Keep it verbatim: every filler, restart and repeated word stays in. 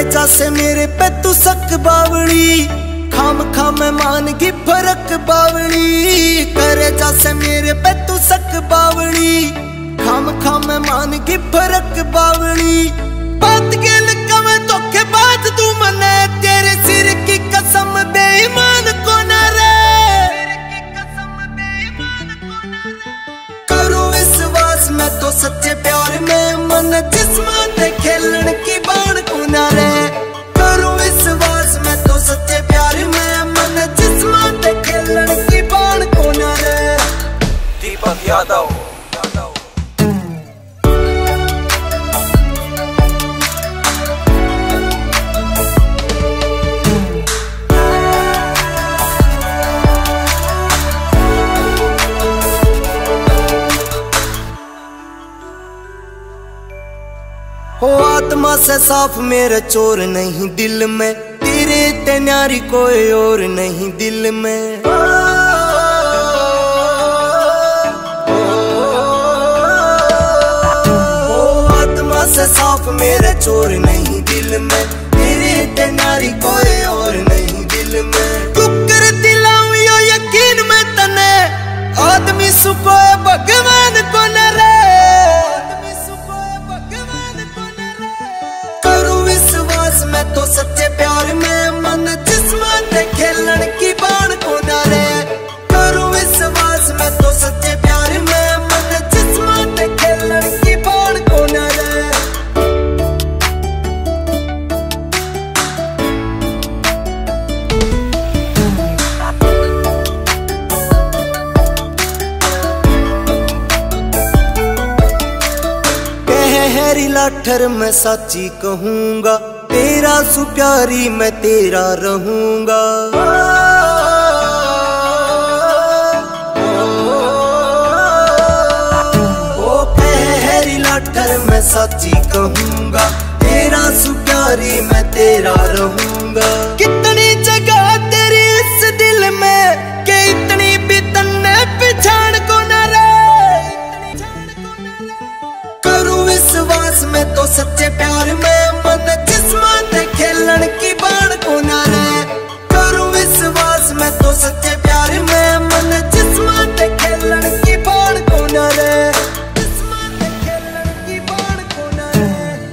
जा से मेरे पे तू सक बावली, खाम खाम मान की फरक बावली। करे जा से मेरे पे तू सक बावली, खाम खाम मान की फरक बावली। बात के लकम धोखे बात तू मने, तेरे सिर की कसम बेईमान को न रे। करूं विश्वास मैं तो सच्चे प्यार में, मन जिस्म ते खेलन की बाण को न रे। करूं विश्वास मैं तो सच्चे प्यार में, मन जिस्म ते खेलन की बाण को न रे। दीपक यादव। हो आत्मा से साफ मेरे चोर नहीं दिल में, तेरे ते न्यारी कोई और नहीं दिल में। हो आत्मा से साफ मेरे चोर नहीं दिल में, तेरे ते न्यारी कोई और नहीं दिल में। तू कर दिलाऊं यो यकीन में तने, आदमी सुको भगवान को न रे। मैं तो सच्चे प्यार में, मन जिस्म ते खेलन की बाण को न रे। करूं विश्वास मैं तो सच्चे प्यार में, मन जिस्म ते खेलन की बाण को न रे। कह हैरी लाठर मैं साची कहूंगा, तेरा सु प्यारी मैं तेरा रहूंगा। ओ पहरी लाठर मैं सच्ची कहूंगा, तेरा सु प्यारी मैं तेरा रहूंगा। कितनी जगह तेरी इस दिल में, के इतनी भी तन्ने पिछाड़ को न रे। करूं विश्वास मैं तो सच्चे प्यार में,